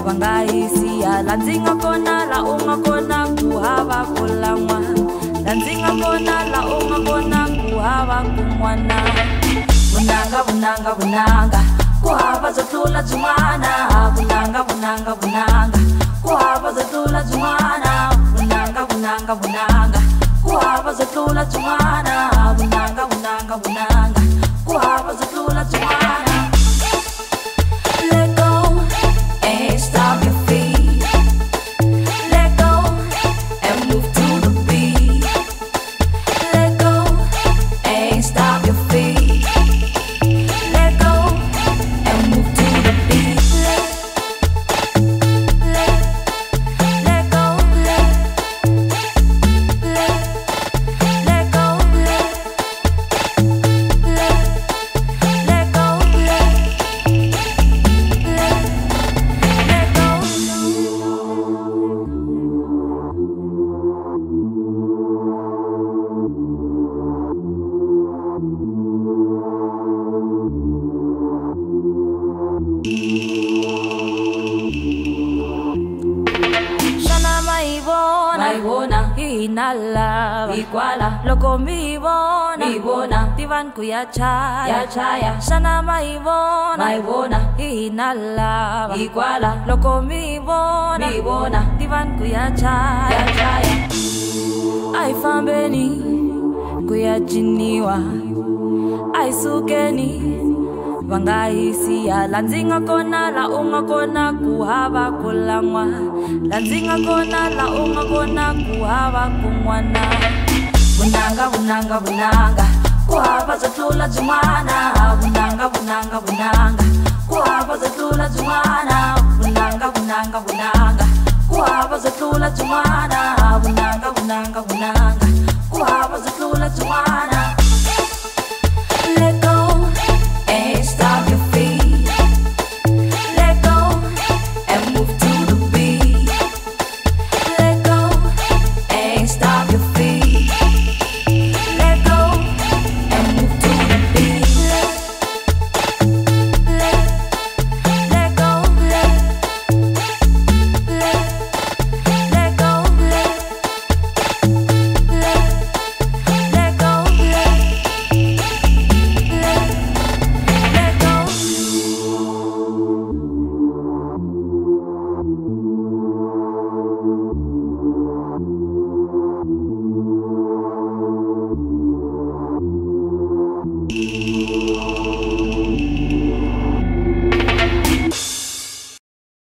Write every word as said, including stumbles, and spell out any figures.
vangayisiya la ndzi nga kona la u nga kona ku hava ku lan'wa la ndzi nga kona la u nga kona ku hava kun'wana vunanga vunanga vunanga ku hava byo tlula byin'wana vunanga vunanga vunanga ku hava byo tlula byin'wana vunanga vunanga vunanga ku hava byo tlula byin'wana vunanga vunanga vunanga ku hava byo tlula byin'wana. Let go and stop your feet. Let go and move to the beat. Let go and stop your feet. Let go and move to the beat. Let, let, let go. Let, let, let go. Let, let, let go. Let, let, let go. Shana maibona, maibona, hinala, ikwala, loko mibona, mibona, divan kuya chaya, ya chaya. Shana maibona, maibona, hinala, ikwala, loko mibona, mibona, divan kuya chaya, ya chaya. Ai fambeni, kuya jiniwa, ai sukeni. Vangayisiya la ndzi nga kona la u nga kona ku hava ku lan'wa la ndzi nga kona la u nga kona ku hava kun'wana vunanga vunanga vunanga ku hava byo tlula byin'wana vunanga vunanga vunanga ku hava byo tlula byin'wana